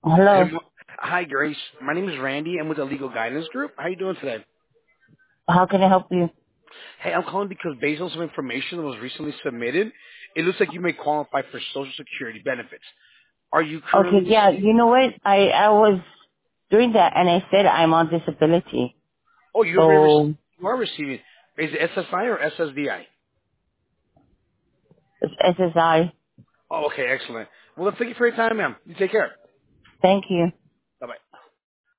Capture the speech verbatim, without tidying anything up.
Hello. Good mo- Hi, Grace. My name is Randy. I'm with the Legal Guidance Group. How are you doing today? How can I help you? Hey, I'm calling because based on some information that was recently submitted, it looks like you may qualify for Social Security benefits. Are you Okay, currently? yeah, you know what? I I was doing that and I said I'm on disability. Oh, you already rec- So you are receiving. Is it S S I or S S D I? it's S S I. Oh, okay, excellent. Well, thank you for your time, ma'am. You take care. Thank you.